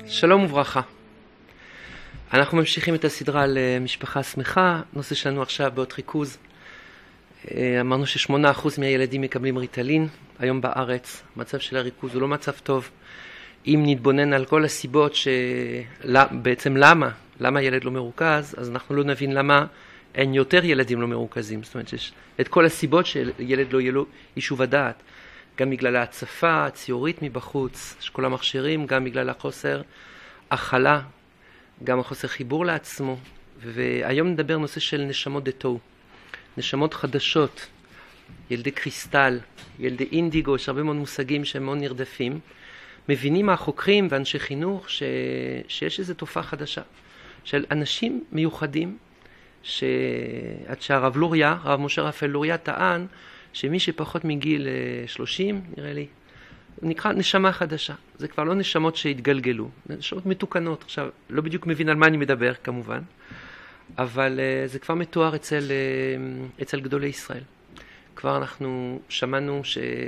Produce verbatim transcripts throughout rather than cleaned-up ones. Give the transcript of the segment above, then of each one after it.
שלום וברכה. אנחנו ממשיכים את הסדרה על משפחה שמחה. נושא שלנו עכשיו בעוד ריכוז. אמרנו ששמונה אחוז מהילדים מקבלים ריטלין. היום בארץ מצב של הריכוז הוא לא מצב טוב. אם נתבונן על כל הסיבות שבעצם למה, למה ילד לא מרוכז, אז אנחנו לא נבין למה אין יותר ילדים לא מרוכזים. זאת אומרת שיש את כל הסיבות שילד לא יהיה לו יישוב הדעת. גם בגלל ההצפה הציורית מבחוץ, של כל המכשירים, גם בגלל החוסר הכלה, גם החוסר חיבור לעצמו. והיום נדבר נושא של נשמות דתו, נשמות חדשות, ילדי קריסטל, ילדי אינדיגו, יש הרבה מאוד מושגים שהם מאוד נרדפים. מבינים החוקרים ואנשי חינוך ש... שיש איזו תופעה חדשה של אנשים מיוחדים, שעד שהרב לוריה, הרב משה רפאל לוריה, טען שמי שפחות מגיל שלושים, נראה לי, נקרא נשמה חדשה. זה כבר לא נשמות שהתגלגלו, נשמות מתוקנות. עכשיו, לא בדיוק מבין על מה אני מדבר, כמובן, אבל זה כבר מתואר אצל, אצל גדולי ישראל. כבר אנחנו שמענו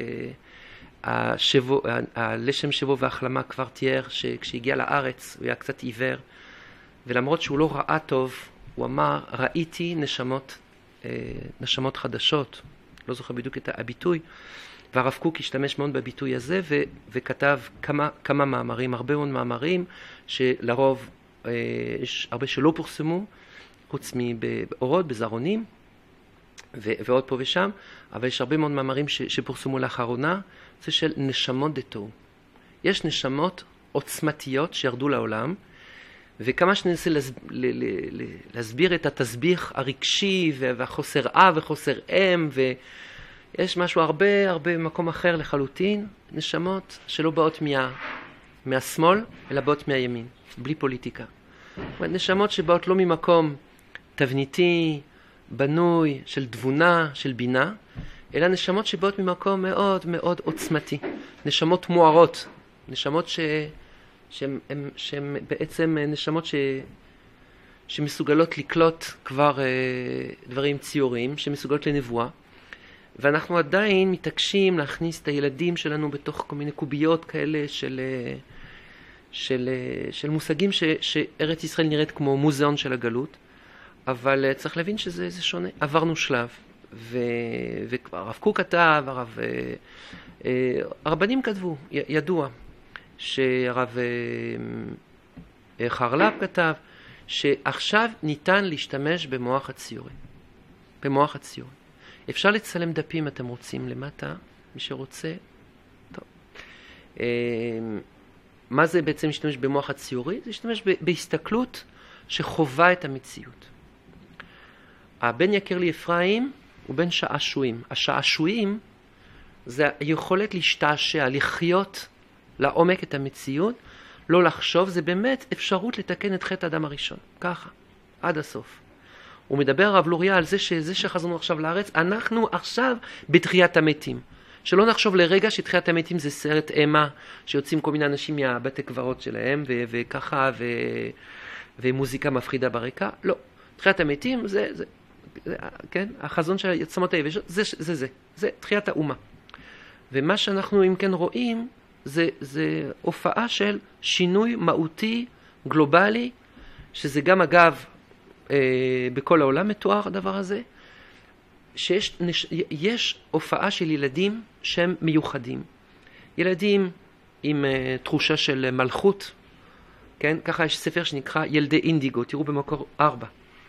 שהשבו, הלשם שבו והחלמה כבר תיאר שכשהגיע לארץ הוא היה קצת עיוור, ולמרות שהוא לא ראה טוב, הוא אמר, ראיתי נשמות, נשמות חדשות. לא זוכר בדיוק את הביטוי, והרב קוק השתמש מאוד בביטוי הזה, ו- וכתב כמה, כמה מאמרים, הרבה מאוד מאמרים, שלרוב אה, יש הרבה שלא פורסמו, חוץ מבאורות, בזרעונים, ו- ועוד פה ושם, אבל יש הרבה מאוד מאמרים ש- שפורסמו לאחרונה, זה של נשמות דתו. יש נשמות עוצמתיות שירדו לעולם, וכמה שננסה להסב... ל- ל- להסביר את התסביך הרגשי והחוסר אב וחוסר אם, ויש משהו הרבה הרבה מקום אחר לחלוטין, נשמות שלא באות מה... מהשמאל, אלא באות מהימין, בלי פוליטיקה. נשמות שבאות לא ממקום תבניתי, בנוי, של תבונה, של בינה, אלא נשמות שבאות ממקום מאוד מאוד עוצמתי. נשמות מוארות, נשמות ש... שהן, שהן בעצם נשמות ש, שמסוגלות לקלוט כבר אה, דברים ציוריים, שמסוגלות לנבואה, ואנחנו עדיין מתעקשים להכניס את הילדים שלנו בתוך כל מיני קוביות כאלה של, של, של מושגים ש, שארץ ישראל נראית כמו מוזיאון של הגלות, אבל צריך להבין שזה זה שונה. עברנו שלב, ו, והרב קוק כתב, הרב, אה, אה, הרבנים כתבו, י, ידוע, שהרב חרל"פ כתב שעכשיו ניתן להשתמש במוח הציורי. במוח הציורי. אפשר לצלם דפים אתם רוצים למטה, מי שרוצה. טוב. מה זה בעצם להשתמש במוח הציורי? זה להשתמש בהסתכלות שחובה את המציאות. הבן יקר לי אפרים הוא בן שעשועים. השעשועים זה היכולת להשתעשע, לחיות לעומק את המציאות, לא לחשוב, זה באמת אפשרות לתקן את חטא האדם הראשון. ככה, עד הסוף. הוא מדבר הרב לוריה על זה שזה שחזרנו עכשיו לארץ, אנחנו עכשיו בתחיית המתים. שלא נחשוב לרגע שתחיית המתים זה סרט אימה, שיוצאים כל מיני אנשים מהבתי קברות שלהם, ו- וככה, ו- ומוזיקה מפחידה ברקע. לא. תחיית המתים זה, זה, זה כן, החזון של העצמות היבשות, זה זה, זה, זה תחיית האומה. ומה שאנחנו אם כן רואים, זה, זה הופעה של שינוי מהותי, גלובלי, שזה גם אגב אה, בכל העולם מתואר הדבר הזה, שיש נש, יש הופעה של ילדים שהם מיוחדים. ילדים עם אה, תחושה של מלכות, כן? ככה יש ספר שנקרא ילדי אינדיגו, תראו במקור ארבע.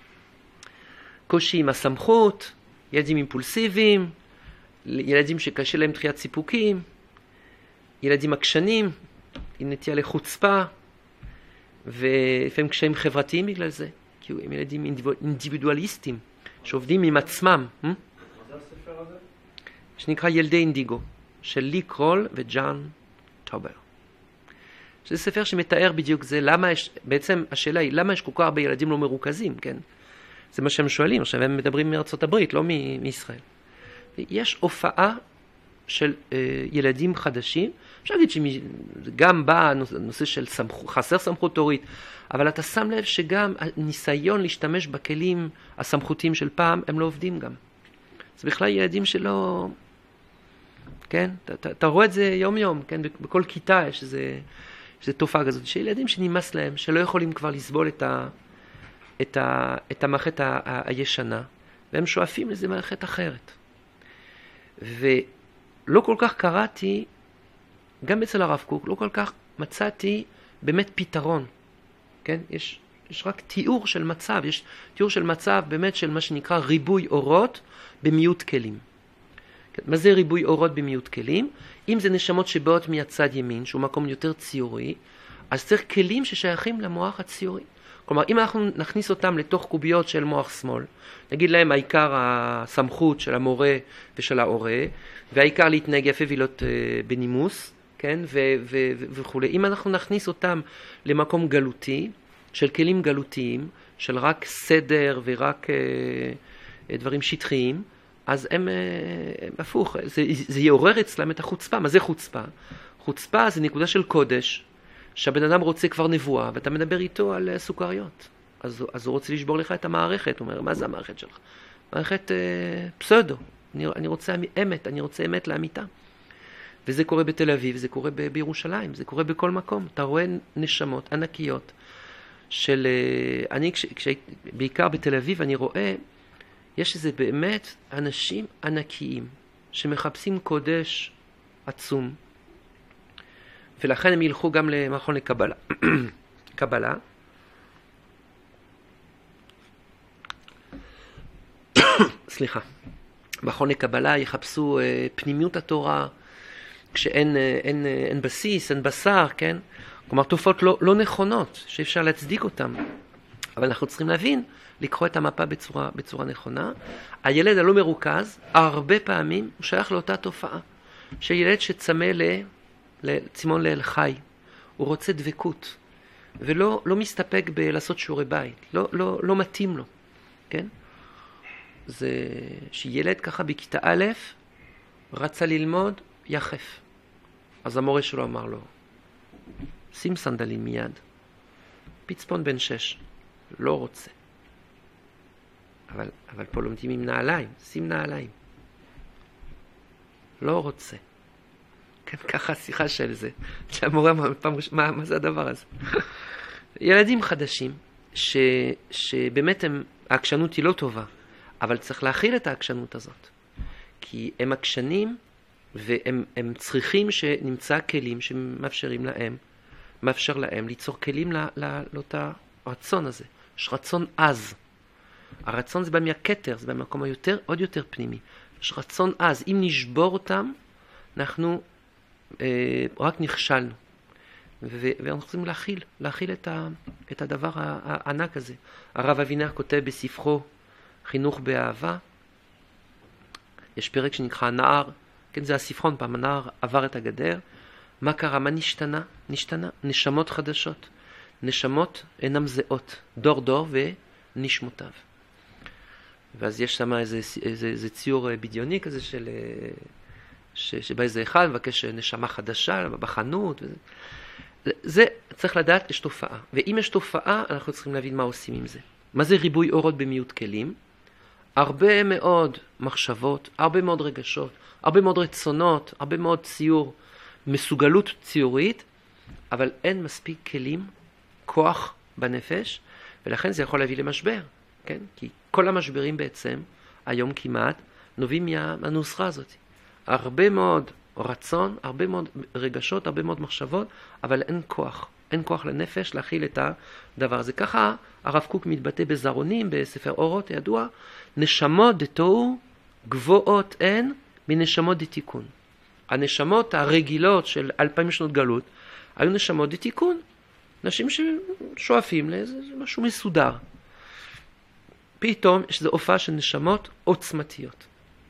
קושי עם הסמכות, ילדים אימפולסיביים, ילדים שקשה להם דחיית סיפוקים, ילדים עקשנים, עם נטייה לחוצפה, ולפעמים קשיים חברתיים בגלל זה, כי הם ילדים אינדיבידואליסטים, שעובדים עם עצמם. מה זה הספר הזה? שנקרא ילדי אינדיגו, של לי קרול וג'אן טובר. זה ספר שמתאר בדיוק זה, למה יש, בעצם השאלה היא, למה יש כל כך הרבה ילדים לא מרוכזים, כן? זה מה שהם שואלים, עכשיו הם מדברים מארצות הברית, לא מ- מישראל. יש הופעה של אה, ילדים חדשים, אפשר להגיד שגם בא נושא של סמכות, חסר סמכות הורית, אבל אתה שם לב שגם הניסיון להשתמש בכלים הסמכותיים של פעם, הם לא עובדים גם. זה בכלל ילדים שלא, כן? אתה, אתה, אתה רואה את זה יום יום, כן? בכל כיתה יש איזה, שזו תופעה כזאת, שילדים שנמאס להם, שלא יכולים כבר לסבול את, ה, את, ה, את המערכת ה, ה, הישנה, והם שואפים לזה מערכת אחרת. ולא כל כך קראתי, גם אצל הרב קוק, לא כל כך מצאתי באמת פתרון. כן? יש, יש רק תיאור של מצב, יש תיאור של מצב באמת של מה שנקרא ריבוי אורות במיעוט כלים. מה זה ריבוי אורות במיעוט כלים? אם זה נשמות שבאות מהצד ימין, שהוא מקום יותר ציורי, אז צריך כלים ששייכים למוח הציורי. כלומר, אם אנחנו נכניס אותם לתוך קוביות של מוח שמאל, נגיד להם העיקר הסמכות של המורה ושל ההורה, והעיקר להתנהג יפה ולהיות בנימוס, כן? ו- ו- ו- וכו'. אם אנחנו נכניס אותם למקום גלותי, של כלים גלותיים, של רק סדר ורק אה, דברים שטחיים, אז הם, הם הפוך, זה, זה יעורר אצלם את החוצפה. מה זה חוצפה? חוצפה זה נקודה של קודש, שהבן אדם רוצה כבר נבואה, ואתה מדבר איתו על סוכריות. אז, אז הוא רוצה לשבור לך את המערכת. הוא אומר, מה זה המערכת שלך? מערכת אה, פסודו. אני, אני רוצה אמת, אני רוצה אמת לאמיתה. וזה קורה בתל אביב, זה קורה ב, בירושלים, זה קורה בכל מקום. אתה רואה נשמות ענקיות של... אני, כש, כש, בעיקר בתל אביב, אני רואה... יש איזה באמת אנשים ענקיים שמחפשים קודש עצום, ולכן הם ילכו גם למכון לקבלה. קבלה. סליחה. מכון לקבלה יחפשו פנימיות התורה, כשאין אין, אין בסיס, אין בשר, כן? כלומר, תופעות לא, לא נכונות, שאפשר להצדיק אותן. אבל אנחנו צריכים להבין, לקרוא את המפה בצורה, בצורה נכונה. הילד הלא מרוכז, הרבה פעמים הוא שייך לאותה תופעה. של ילד שצמא לצימון לאל חי. הוא רוצה דבקות. ולא לא מסתפק בלעשות שיעורי בית. לא, לא, לא מתאים לו. כן? זה שילד ככה בכיתה א', רצה ללמוד, יחף. אז המורה שלו אמר לו, שים סנדלים מיד. פצפון בן שש. לא רוצה. אבל, אבל פה לומדים עם נעליים, שים נעליים. לא רוצה. כן, ככה השיחה של זה. שהמורה, מה, מה, מה זה הדבר הזה? ילדים חדשים, ש, שבאמת הם, העקשנות היא לא טובה, אבל צריך להכיל את העקשנות הזאת. כי הם עקשנים, והם הם צריכים שנמצא כלים שמאפשרים להם, מאפשר להם ליצור כלים לא, לא, לאותה רצון הזה. יש רצון עז. הרצון זה בא מהכתר, זה בא מהמקום היותר, עוד יותר פנימי. יש רצון עז. אם נשבור אותם, אנחנו אה, רק נכשלנו. ו- ואנחנו צריכים להכיל, להכיל את, ה- את הדבר הענק הזה. הרב אבינר כותב בספרו חינוך באהבה, יש פרק שנקרא הנער, כן, זה הספרון, פעם הנער עבר את הגדר. מה קרה? מה נשתנה? נשתנה. נשמות חדשות. נשמות אינם זהות. דור דור ונשמותיו. ואז יש שם איזה, איזה, איזה ציור בדיוני כזה של, ש, שבא איזה אחד מבקש נשמה חדשה בחנות. וזה. זה צריך לדעת, יש תופעה. ואם יש תופעה, אנחנו צריכים להבין מה עושים עם זה. מה זה ריבוי אורות במיעוט כלים? הרבה מאוד מחשבות, הרבה מאוד רגשות, הרבה מאוד רצונות, הרבה מאוד ציור, מסוגלות ציורית, אבל אין מספיק כלים, כוח בנפש, ולכן זה יכול להביא למשבר, כן? כי כל המשברים בעצם, היום כמעט, נובעים מהנוסחה הזאת. הרבה מאוד רצון, הרבה מאוד רגשות, הרבה מאוד מחשבות, אבל אין כוח. אין כוח לנפש להכיל את הדבר הזה. ככה הרב קוק מתבטא בזרונים, בספר אורות הידוע, נשמות דתוהו גבוהות הן מנשמות דתיקון. הנשמות הרגילות של אלפיים שנות גלות היו נשמות דתיקון. נשים ששואפים לאיזה משהו מסודר. פתאום יש איזו הופעה של נשמות עוצמתיות,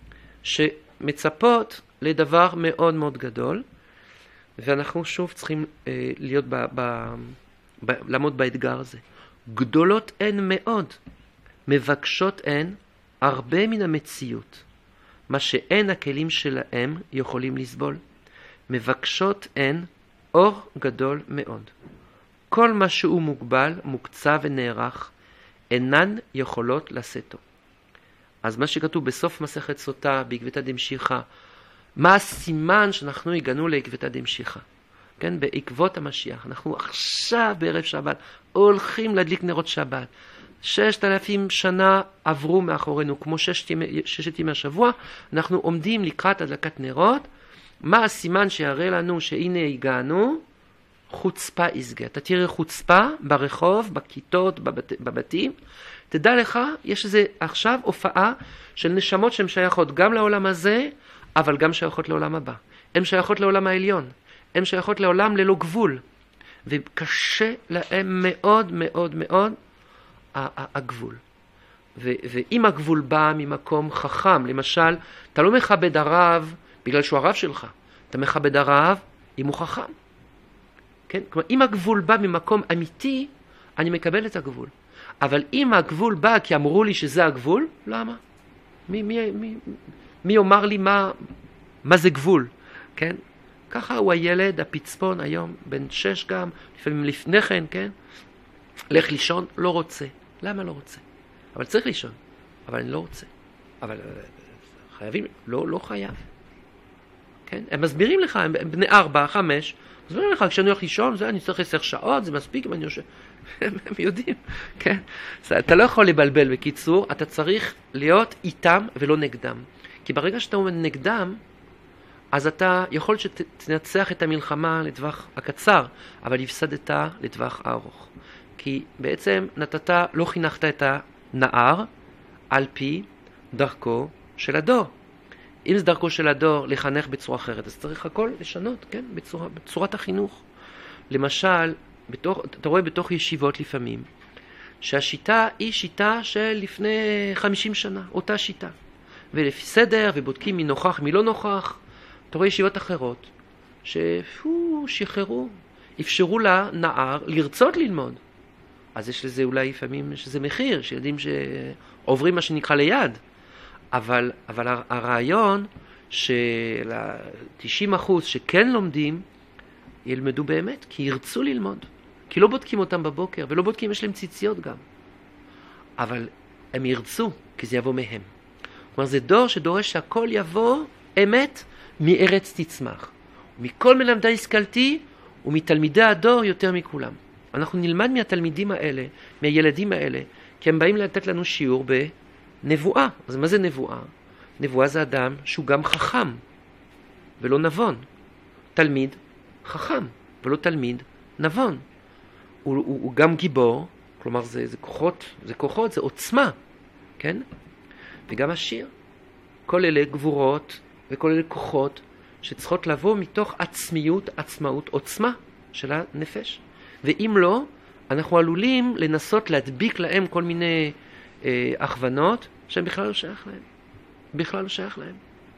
שמצפות לדבר מאוד מאוד גדול, ואנחנו שוב צריכים אה, להיות ב, ב, ב, לעמוד באתגר הזה. גדולות הן מאוד, מבקשות הן הרבה מן המציאות, מה שאין הכלים שלהם יכולים לסבול. מבקשות הן אור גדול מאוד. כל מה שהוא מוגבל, מוקצה ונערך, אינן יכולות לשאתו. אז מה שכתוב בסוף מסכת סוטה, בעקבתא דמשיחא, מה הסימן שאנחנו הגענו לעקבתא דמשיחא? כן, בעקבות המשיח. אנחנו עכשיו בערב שבת הולכים להדליק נרות שבת. ששת אלפים שנה עברו מאחורינו, כמו ששת ימי, ששת ימי השבוע, אנחנו עומדים לקראת הדלקת נרות. מה הסימן שיראה לנו שהנה הגענו? חוצפה יסגה. אתה תראה חוצפה ברחוב, בכיתות, בבת, בבתים. תדע לך, יש איזה עכשיו הופעה של נשמות שהן שייכות גם לעולם הזה, אבל גם שייכות לעולם הבא. הן שייכות לעולם העליון. הן שייכות לעולם ללא גבול. וקשה להם מאוד מאוד מאוד הגבול. ו- ואם הגבול בא ממקום חכם, למשל, אתה לא מכבד הרב בגלל שהוא הרב שלך. אתה מכבד הרב אם הוא חכם. כן? כלומר, אם הגבול בא ממקום אמיתי, אני מקבל את הגבול. אבל אם הגבול בא כי אמרו לי שזה הגבול, למה? מי, מי, מי, מי אומר לי מה, מה זה גבול? כן? ככה הוא הילד, הפצפון היום, בן שש גם, לפעמים לפני כן, כן? לך לישון, לא רוצה. למה לא רוצה? אבל צריך לישון. אבל אני לא רוצה. אבל חייבים, לא, לא חייב. כן? הם מסבירים לך, הם בני ארבע, חמש, מסבירים לך, כשאני הולך לישון, זה, אני צריך עשר שעות, זה מספיק אם אני יושב. הם, הם יודעים, כן? אתה לא יכול לבלבל בקיצור, אתה צריך להיות איתם ולא נגדם. כי ברגע שאתה אומר נגדם, אז אתה יכול שתנצח את המלחמה לטווח הקצר, אבל הפסדת לטווח הארוך. כי בעצם נתת, לא חינכת את הנער על פי דרכו של הדור. אם זה דרכו של הדור לחנך בצורה אחרת, אז צריך הכל לשנות, כן? בצורה, בצורת החינוך. למשל, בתוך, אתה רואה בתוך ישיבות לפעמים, שהשיטה היא שיטה של לפני חמישים שנה, אותה שיטה. ולפי סדר, ובודקים מי נוכח, מי לא נוכח. אתה רואה ישיבות אחרות, שפו, שחררו, אפשרו לנער לרצות ללמוד. אז יש לזה אולי לפעמים שזה מחיר, שילדים שעוברים מה שנקרא ליד. אבל, אבל הרעיון של תשעים אחוז שכן לומדים, ילמדו באמת, כי ירצו ללמוד. כי לא בודקים אותם בבוקר, ולא בודקים, יש להם ציציות גם. אבל הם ירצו, כי זה יבוא מהם. כלומר, זה דור שדורש שהכל יבוא אמת מארץ תצמח. מכל מלמדי השכלתי ומתלמידי הדור יותר מכולם. אנחנו נלמד מהתלמידים האלה, מהילדים האלה, כי הם באים לתת לנו שיעור בנבואה. אז מה זה נבואה? נבואה זה אדם שהוא גם חכם ולא נבון. תלמיד חכם ולא תלמיד נבון. הוא, הוא, הוא גם גיבור, כלומר זה, זה כוחות, זה כוחות, זה עוצמה, כן? וגם השיר. כל אלה גבורות וכל אלה כוחות שצריכות לבוא מתוך עצמיות, עצמאות, עוצמה של הנפש. ואם לא, אנחנו עלולים לנסות להדביק להם כל מיני אה, הכוונות שהם בכלל לא שייך להם. בכלל לא שייך להם.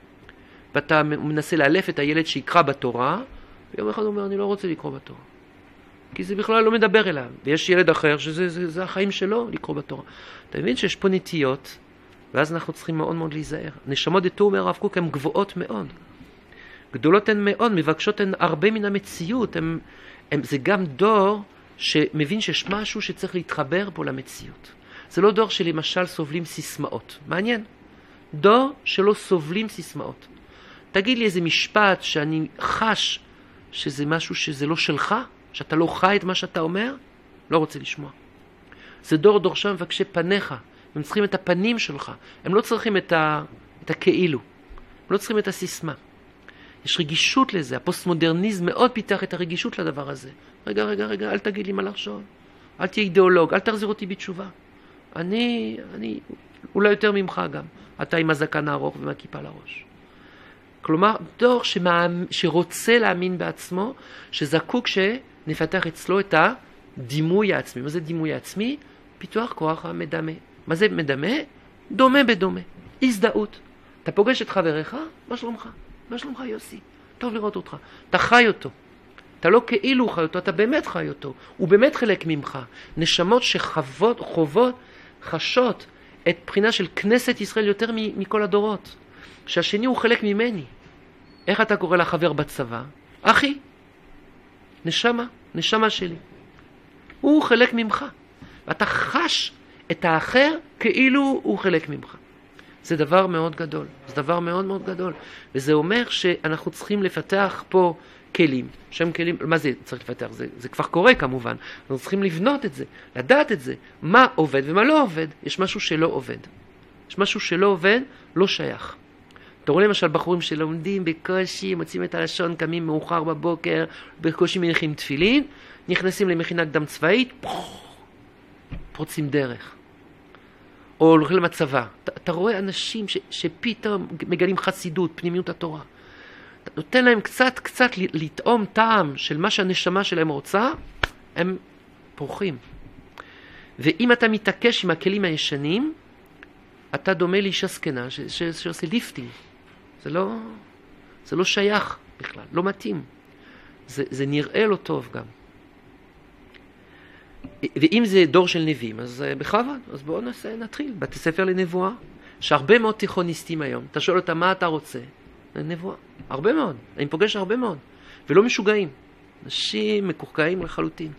ואתה מנסה לאלף את הילד שיקרא בתורה, ויום אחד הוא אומר, אני לא רוצה לקרוא בתורה. כי זה בכלל לא מדבר אליו. ויש ילד אחר שזה זה, זה החיים שלו לקרוא בתורה. אתה מבין שיש פה נטיות, ואז אנחנו צריכים מאוד מאוד להיזהר. נשמות דתו אומר הרב קוק הן גבוהות מאוד. גדולות הן מאוד, מבקשות הן הרבה מן המציאות. הם, הם, זה גם דור שמבין שיש משהו שצריך להתחבר פה למציאות. זה לא דור שלמשל סובלים סיסמאות. מעניין. דור שלא סובלים סיסמאות. תגיד לי איזה משפט שאני חש שזה משהו שזה לא שלך, שאתה לא חי את מה שאתה אומר, לא רוצה לשמוע. זה דור דורשם מבקשי פניך. הם צריכים את הפנים שלך. הם לא צריכים את, ה, את הכאילו. הם לא צריכים את הסיסמה. יש רגישות לזה. הפוסט-מודרניזם מאוד פיתח את הרגישות לדבר הזה. רגע, רגע, רגע, אל תגיד לי מה לחשוב. אל תהיה אידיאולוג, אל תחזיר אותי בתשובה. אני, אני, אולי יותר ממך גם. אתה עם הזקן הארוך ומהכיפה לראש. כלומר, דור שמאמ... שרוצה להאמין בעצמו, שזקוק שנפתח אצלו את הדימוי העצמי. מה זה דימוי העצמי? פיתוח כוח המדמה. מה זה מדמה? דומה בדומה. הזדהות. אתה פוגש את חבריך, מה שלומך? מה שלומך יוסי? טוב לראות אותך. אתה חי אותו. אתה לא כאילו חי אותו, אתה באמת חי אותו. הוא באמת חלק ממך. נשמות שחוות, חוות, חשות את בחינה של כנסת ישראל יותר מכל הדורות. שהשני הוא חלק ממני. איך אתה קורא לחבר בצבא? אחי. נשמה, נשמה שלי. הוא חלק ממך. ואתה חש את האחר כאילו הוא חלק ממך. זה דבר מאוד גדול. זה דבר מאוד מאוד גדול. וזה אומר שאנחנו צריכים לפתח פה כלים, שם כלים, מה זה צריך לפתח? זה, זה כבר קורה כמובן, אנחנו צריכים לבנות את זה, לדעת את זה, מה עובד ומה לא עובד. יש משהו שלא עובד, יש משהו שלא עובד, לא שייך. אתה רואה למשל בחורים שלומדים בקושי, מוצאים את הלשון, קמים מאוחר בבוקר, בקושי מניחים תפילין, נכנסים למכינה קדם צבאית, פורצים דרך. או הולכים למצבה. אתה, אתה רואה אנשים ש, שפתאום מגלים חסידות, פנימיות התורה. אתה נותן להם קצת, קצת לטעום טעם של מה שהנשמה שלהם רוצה, הם פורחים. ואם אתה מתעקש עם הכלים הישנים, אתה דומה לאישה זקנה ש, ש, שעושה ליפטינג. זה לא, זה לא שייך בכלל, לא מתאים. זה, זה נראה לא טוב גם. ואם זה דור של נביאים, אז בכבוד, אז בואו נעשה, נתחיל. בתי ספר לנבואה, שהרבה מאוד תיכוניסטים היום, אתה שואל אותם מה אתה רוצה? נבואה. הרבה מאוד. אני פוגש הרבה מאוד. ולא משוגעים. אנשים מקורקעים לחלוטין.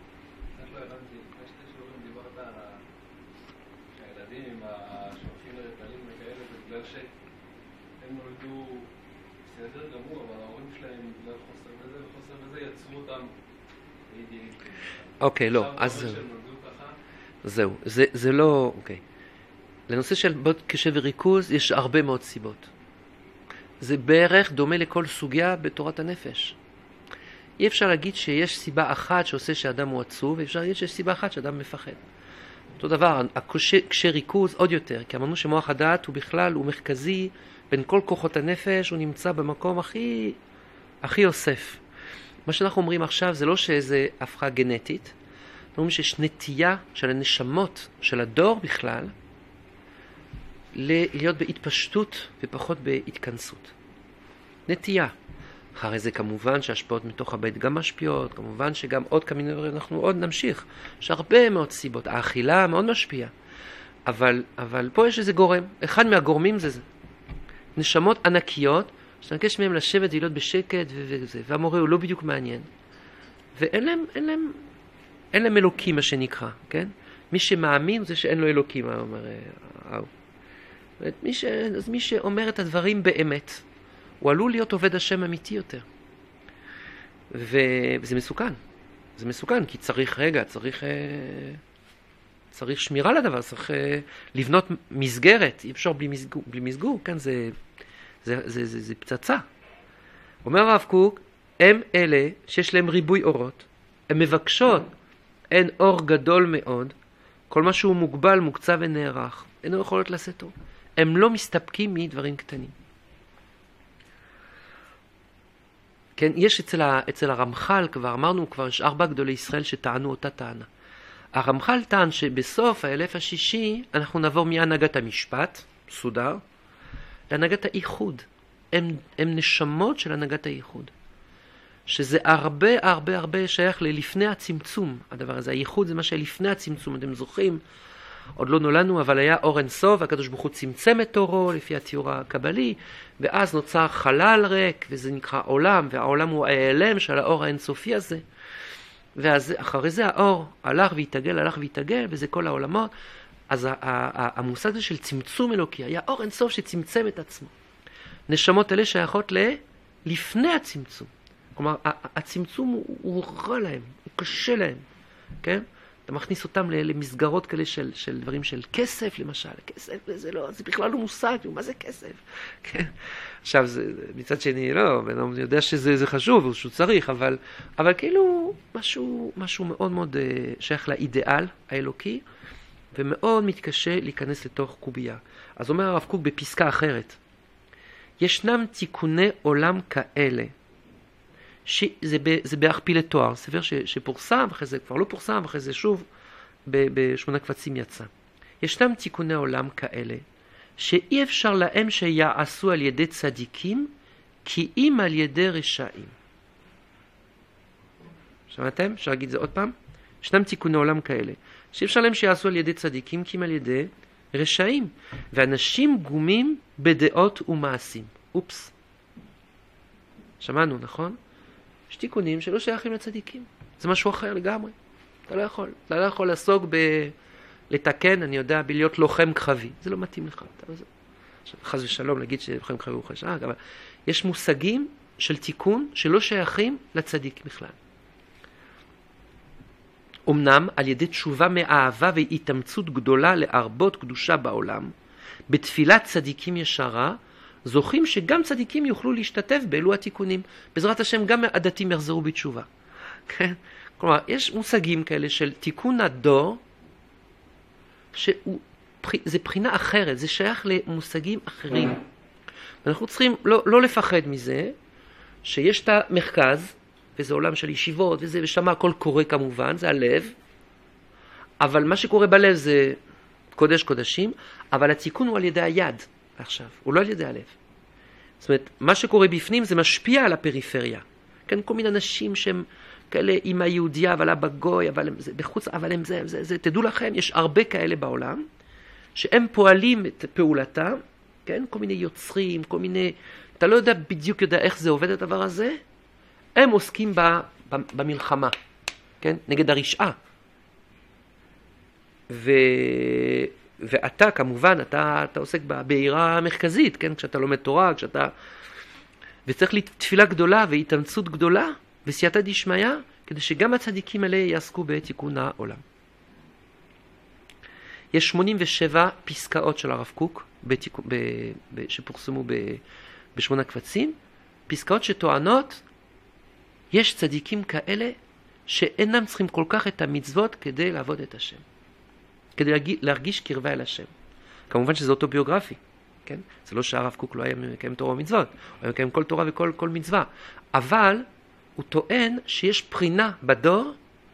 אוקיי, לא, אז זהו, זה, זה לא, אוקיי. לנושא של בעיות קשב וריכוז יש הרבה מאוד סיבות. זה בערך דומה לכל סוגיה בתורת הנפש. אי אפשר להגיד שיש סיבה אחת שעושה שאדם הוא עצוב, ואפשר להגיד שיש סיבה אחת שאדם מפחד. אותו דבר, הקשה ריכוז עוד יותר, כי אמרנו שמוח הדעת הוא בכלל, הוא מרכזי בין כל כוחות הנפש, הוא נמצא במקום הכי, הכי אוסף. מה שאנחנו אומרים עכשיו זה לא שאיזה הפכה גנטית, אנחנו אומרים שיש נטייה של הנשמות של הדור בכלל להיות בהתפשטות ופחות בהתכנסות. נטייה. אחרי זה כמובן שהשפעות מתוך הבית גם משפיעות, כמובן שגם עוד כמה דברים אנחנו עוד נמשיך. יש הרבה מאוד סיבות, האכילה מאוד משפיעה. אבל, אבל פה יש איזה גורם, אחד מהגורמים זה זה. נשמות ענקיות, שאתה מבקש מהם לשבת ולהיות בשקט וזה, והמורה הוא לא בדיוק מעניין. ואין להם, אין להם, אין להם אלוקים מה שנקרא, כן? מי שמאמין זה שאין לו אלוקים, אומר, אהו. מי ש... אז מי שאומר את הדברים באמת, הוא עלול להיות עובד השם אמיתי יותר. ו... וזה מסוכן. זה מסוכן, כי צריך, רגע, צריך, צריך שמירה לדבר, צריך לבנות מסגרת, אי אפשר בלי מסגור, בלי מסגור, כן? זה, זה, זה, זה, זה פצצה. אומר הרב קוק, הם אלה שיש להם ריבוי אורות, הם מבקשות, אין אור גדול מאוד, כל מה שהוא מוגבל, מוקצב ונערך, אינו יכולות לעשות טוב. הם לא מסתפקים מדברים קטנים. כן, יש אצל, ה, אצל הרמח"ל, כבר אמרנו, כבר יש ארבע גדולי ישראל שטענו אותה טענה. הרמח"ל טען שבסוף האלף השישי אנחנו נעבור מהנהגת המשפט, סודר, להנהגת האיחוד. הם, הם נשמות של הנהגת האיחוד. שזה הרבה הרבה הרבה שייך ללפני הצמצום, הדבר הזה. הייחוד זה מה שלפני הצמצום, אתם זוכרים, עוד לא נולדנו, אבל היה אור אין סוף, הקדוש ברוך הוא צמצם את אורו לפי התיאור הקבלי, ואז נוצר חלל ריק, וזה נקרא עולם, והעולם הוא ההיעלם של האור האינסופי הזה. ואז אחרי זה האור הלך והתעגל, הלך והתעגל, וזה כל העולמות. אז המושג הזה של צמצום אלוקי, היה אור אין סוף שצמצם את עצמו. נשמות אלה שייכות לפני הצמצום. כלומר, הצמצום הוא, הוא רע להם, הוא קשה להם, כן? אתה מכניס אותם למסגרות כאלה של, של דברים של כסף, למשל. כסף, זה לא, זה בכלל לא מושג, מה זה כסף? כן? עכשיו, זה, מצד שני, לא, אני יודע שזה זה חשוב, שהוא צריך, אבל, אבל כאילו, משהו, משהו מאוד מאוד שייך לאידאל האלוקי, ומאוד מתקשה להיכנס לתוך קובייה. אז אומר הרב קוק בפסקה אחרת, ישנם תיקוני עולם כאלה, שזה זה בהכפיל לתואר, ספר ש, שפורסם, אחרי זה כבר לא פורסם, אחרי זה שוב בשמונה קבצים יצא. ישנם תיקוני עולם כאלה, שאי אפשר להם שיעשו על ידי צדיקים, כי אם על ידי רשעים. שמעתם? אפשר להגיד זה עוד פעם? ישנם תיקוני עולם כאלה, שאי אפשר להם שיעשו על ידי צדיקים, כי אם על ידי רשעים. ואנשים גומים בדעות ומעשים. אופס. שמענו, נכון? יש תיקונים שלא שייכים לצדיקים. זה משהו אחר לגמרי. אתה לא יכול. אתה לא יכול לעסוק ב... לתקן, אני יודע, בלהיות לוחם קרבי. זה לא מתאים לך. אתה לא... חס ושלום להגיד שלוחם קרבי הוא חשק, אבל יש מושגים של תיקון שלא שייכים לצדיק בכלל. אמנם על ידי תשובה מאהבה והתאמצות גדולה להרבות קדושה בעולם, בתפילת צדיקים ישרה, זוכים שגם צדיקים יוכלו להשתתף באלו התיקונים. בעזרת השם גם הדתיים יחזרו בתשובה. כן? כלומר, יש מושגים כאלה של תיקון הדור, שזה בחינה אחרת, זה שייך למושגים אחרים. אנחנו צריכים לא, לא לפחד מזה, שיש את המרכז, וזה עולם של ישיבות, וזה, ושם הכל קורה כמובן, זה הלב, אבל מה שקורה בלב זה קודש קודשים, אבל התיקון הוא על ידי היד עכשיו, הוא לא על ידי הלב. זאת אומרת, מה שקורה בפנים זה משפיע על הפריפריה. כן, כל מיני אנשים שהם כאלה עם היהודיה, אבל אבא גוי, אבל הם זה, בחוץ, אבל הם זה, זה, זה, תדעו לכם, יש הרבה כאלה בעולם, שהם פועלים את פעולתם, כן, כל מיני יוצרים, כל מיני, אתה לא יודע בדיוק יודע איך זה עובד הדבר הזה, הם עוסקים ב, ב, במלחמה, כן, נגד הרשעה. ו... ואתה כמובן, אתה, אתה עוסק בעירה המרכזית, כן? כשאתה לומד תורה, כשאתה... וצריך תפילה גדולה והתאמצות גדולה וסייעתא דשמיא, כדי שגם הצדיקים האלה יעסקו בתיקון העולם. יש שמונים ושבע פסקאות של הרב קוק, בתיק... ב... ב... שפורסמו ב... בשמונה קבצים, פסקאות שטוענות, יש צדיקים כאלה שאינם צריכים כל כך את המצוות כדי לעבוד את השם. כדי להרגיש קרבה אל השם. כמובן שזה אוטוביוגרפי, כן? זה לא שהרב קוק לא היה מקיים תורה ומצוות, הוא היה מקיים כל תורה וכל כל מצווה. אבל הוא טוען שיש בחינה בדור,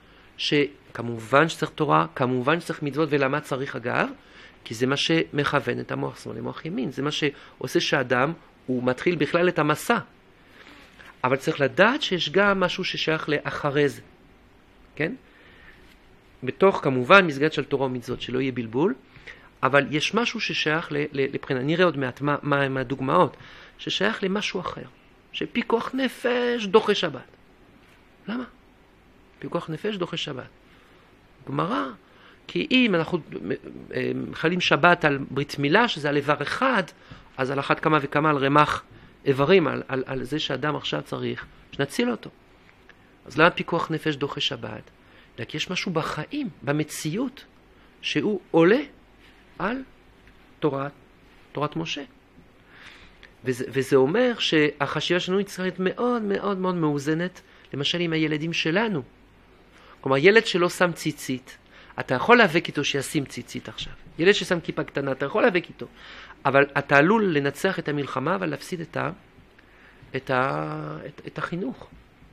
שכמובן שצריך תורה, כמובן שצריך מצוות, ולמה צריך אגב? כי זה מה שמכוון את המוח שמאל למוח ימין, זה מה שעושה שאדם, הוא מתחיל בכלל את המסע. אבל צריך לדעת שיש גם משהו ששייך לאחרי זה, כן? בתוך כמובן מסגרת של תורה ומצוות, שלא יהיה בלבול, אבל יש משהו ששייך לבחינה, נראה עוד מעט מה, מה הם הדוגמאות, ששייך למשהו אחר, שפיקוח נפש דוחה שבת. למה? פיקוח נפש דוחה שבת. גמרא, כי אם אנחנו חלים שבת על ברית מילה, שזה על איבר אחד, אז על אחת כמה וכמה על רמח איברים, על, על, על זה שאדם עכשיו צריך, שנציל אותו. אז למה פיקוח נפש דוחה שבת? כי יש משהו בחיים, במציאות, שהוא עולה על תורת, תורת משה. וזה, וזה אומר שהחשיבה שלנו היא צריכה להיות מאוד מאוד מאוד מאוזנת, למשל עם הילדים שלנו. כלומר, ילד שלא שם ציצית, אתה יכול להיאבק איתו שישים ציצית עכשיו. ילד ששם כיפה קטנה, אתה יכול להיאבק איתו. אבל אתה עלול לנצח את המלחמה, אבל להפסיד את, ה, את, ה, את, את החינוך.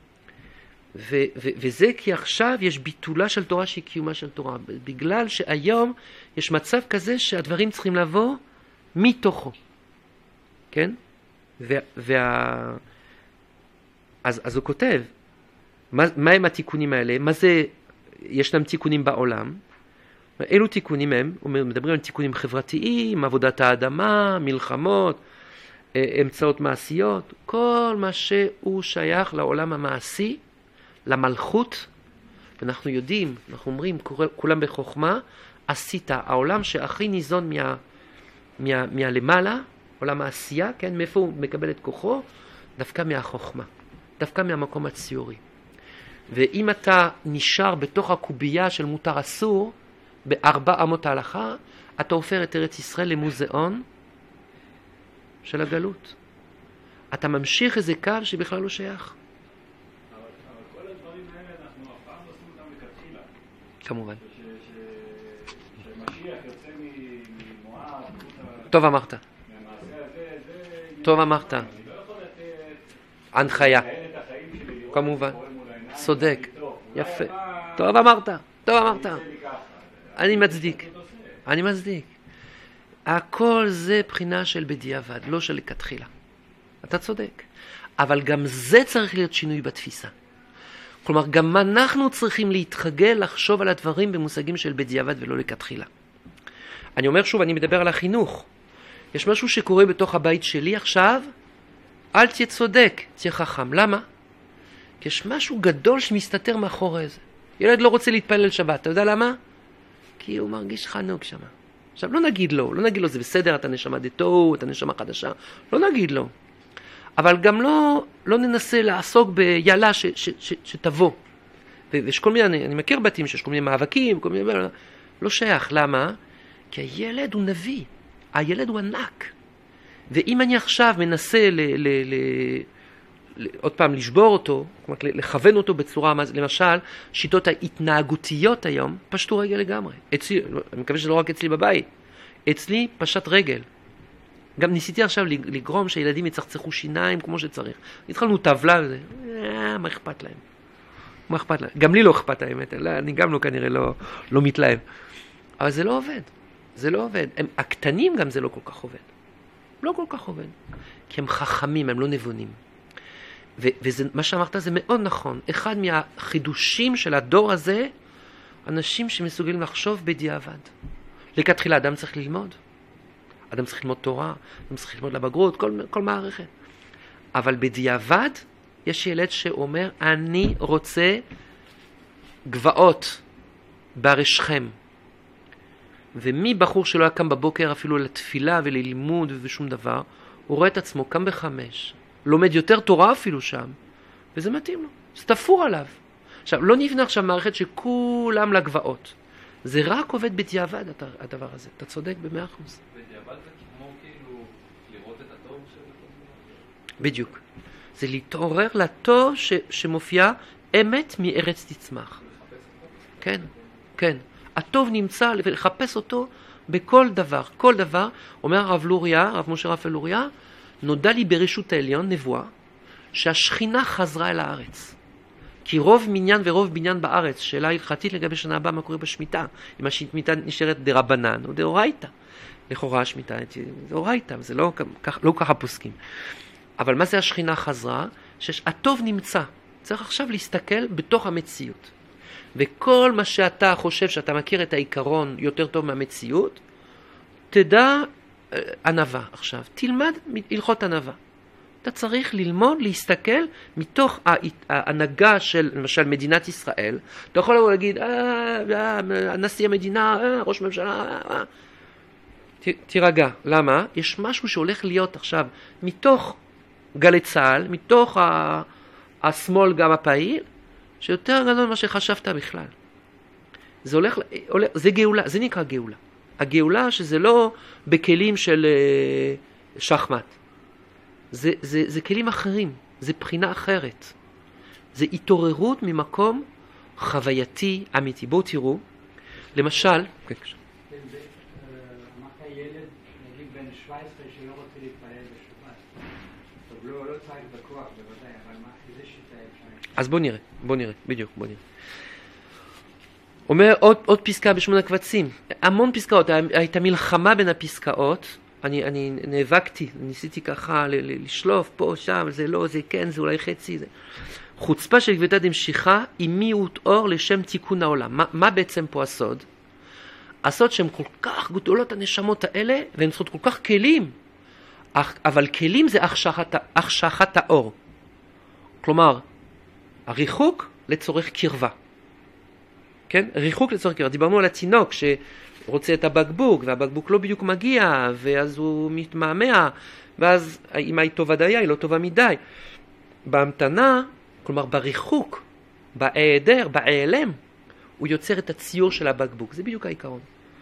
ו- ו- וזה כי עכשיו יש ביטולה של תורה שהיא קיומה של תורה, בגלל שהיום יש מצב כזה שהדברים צריכים לבוא מתוכו, כן? וה- וה- אז, אז הוא כותב, מה, מה הם התיקונים האלה? מה זה, יש להם תיקונים בעולם? אילו תיקונים הם? הוא מדברים על תיקונים חברתיים, עבודת האדמה, מלחמות, אמצעות מעשיות, כל מה שהוא שייך לעולם המעשי, למלכות, ואנחנו יודעים, אנחנו אומרים, כולם בחוכמה, עשית, העולם שהכי ניזון מה, מה, מהלמעלה, עולם העשייה, כן, מאיפה הוא מקבל את כוחו? דווקא מהחוכמה, דווקא מהמקום הציורי. ואם אתה נשאר בתוך הקובייה של מותר אסור, בארבע אמות ההלכה, אתה הופך את ארץ ישראל למוזיאון של הגלות. אתה ממשיך איזה קו שבכלל לא שייך. כמובן. שמשיח יוצא ממואב, טוב אמרת. טוב אמרת. הנחיה. כמובן. צודק. יפה. טוב אמרת. טוב אמרת. אני מצדיק. אני מצדיק. הכל זה בחינה של בדיעבד, לא של לכתחילה. אתה צודק. אבל גם זה צריך להיות שינוי בתפיסה. כלומר, גם אנחנו צריכים להתחגל לחשוב על הדברים במושגים של בדיעבד ולא לכתחילה. אני אומר שוב, אני מדבר על החינוך. יש משהו שקורה בתוך הבית שלי עכשיו, אל תהיה צודק, תהיה חכם. למה? כי יש משהו גדול שמסתתר מאחורי זה. ילד לא רוצה להתפלל שבת, אתה יודע למה? כי הוא מרגיש חנוג שם. עכשיו, לא נגיד לו, לא נגיד לו, זה בסדר, אתה נשמה דתו, אתה נשמה חדשה, לא נגיד לו. אבל גם לא, לא ננסה לעסוק ביאללה ש, ש, ש, שתבוא. ויש כל מיני, אני, אני מכיר בתים שיש כל מיני מאבקים, כל מיני, לא שייך. למה? כי הילד הוא נביא. הילד הוא ענק. ואם אני עכשיו מנסה ל, ל, ל, ל, עוד פעם לשבור אותו, כלומר, לכוון אותו בצורה, למשל, שיטות ההתנהגותיות היום, פשטו רגל לגמרי. אצלי, אני מקווה שזה לא רק אצלי בבית, אצלי פשט רגל. גם ניסיתי עכשיו לגרום שהילדים יצחצחו שיניים כמו שצריך. התחלנו טבלה וזה, אה, מה אכפת להם? מה אכפת להם? גם לי לא אכפת האמת, אני גם לא כנראה לא, לא מתלהב. אבל זה לא עובד. זה לא עובד. הם, הקטנים גם זה לא כל כך עובד. לא כל כך עובד. כי הם חכמים, הם לא נבונים. ומה שאמרת זה מאוד נכון. אחד מהחידושים של הדור הזה, אנשים שמסוגלים לחשוב בדיעבד. לכתחילה, אדם צריך ללמוד. אדם צריך ללמוד תורה, אדם צריך ללמוד לבגרות, כל, כל מערכת. אבל בדיעבד, יש ילד שאומר, אני רוצה גבעות בהרי שכם. ומי בחור שלא היה קם בבוקר אפילו לתפילה וללימוד ושום דבר, הוא רואה את עצמו, קם בחמש, לומד יותר תורה אפילו שם, וזה מתאים לו, זה תפור עליו. עכשיו, לא נבנה עכשיו מערכת שכולם לגבעות. זה רק עובד בדיעבד, הדבר הזה. אתה צודק במאה אחוז. בדיעבד זה כמו כאילו לראות את הטוב של... בדיוק. זה להתעורר לטוב ש, שמופיע אמת מארץ תצמח. כן, כן. הטוב נמצא ולחפש אותו בכל דבר. כל דבר, אומר הרב לוריה, הרב משה רפאל לוריה, נודע לי ברשות העליון נבואה, שהשכינה חזרה אל הארץ. כי רוב מניין ורוב בניין בארץ, שאלה הלכתית לגבי שנה הבאה מה קורה בשמיטה, אם השמיטה נשארת דרבנן או דאורייתא. לכאורה השמיטה זה דאורייתא, זה לא, לא ככה פוסקים. אבל מה זה השכינה חזרה? שהטוב נמצא. צריך עכשיו להסתכל בתוך המציאות. וכל מה שאתה חושב שאתה מכיר את העיקרון יותר טוב מהמציאות, תדע ענווה עכשיו. תלמד הלכות ענווה. אתה צריך ללמוד, להסתכל מתוך ההנהגה של למשל מדינת ישראל. אתה יכול לבוא להגיד, אה, אה, נשיא המדינה, אה, ראש ממשלה, אה. ת, תירגע. למה? יש משהו שהולך להיות עכשיו מתוך גלי צה"ל, מתוך ה, השמאל גם הפעיל, שיותר גדול ממה שחשבת בכלל. זה הולך, הולך, זה גאולה, זה נקרא גאולה. הגאולה שזה לא בכלים של uh, שחמט. זה, זה, זה כלים אחרים, זה בחינה אחרת. זה התעוררות ממקום חווייתי אמיתי. בואו תראו, למשל, אמרת ילד, נגיד בן שבע עשרה שלא רוצה להתפלל בשבת. טוב, לא, לא צריך בכוח, בוודאי, אבל מה, איזה שיטה אפשר? אז בואו נראה, בואו נראה, בדיוק, בואו נראה. אומר עוד, עוד פסקה בשמונה קבצים, המון פסקאות, הייתה מלחמה בין הפסקאות, אני, אני נאבקתי, ניסיתי ככה ל- ל- לשלוף פה, שם, זה לא, זה כן, זה אולי חצי, זה. חוצפה של גביתת המשיכה, עם מיעוט אור לשם תיקון העולם. מה, מה בעצם פה הסוד? הסוד שהן כל כך גדולות הנשמות האלה, והן צריכות כל כך כלים, אבל כלים זה החשכת, החשכת האור. כלומר, הריחוק לצורך קרבה. כן? ריחוק לצורך קרבה. דיברנו על התינוק שרוצה את הבקבוק, והבקבוק לא בדיוק מגיע, ואז הוא מתמהמה, ואז אם היא טובה דייה, היא לא טובה מדי. בהמתנה, כלומר בריחוק, בהיעדר, בהיעלם, הוא יוצר את הציור של הבקבוק. זה בדיוק העיקרון.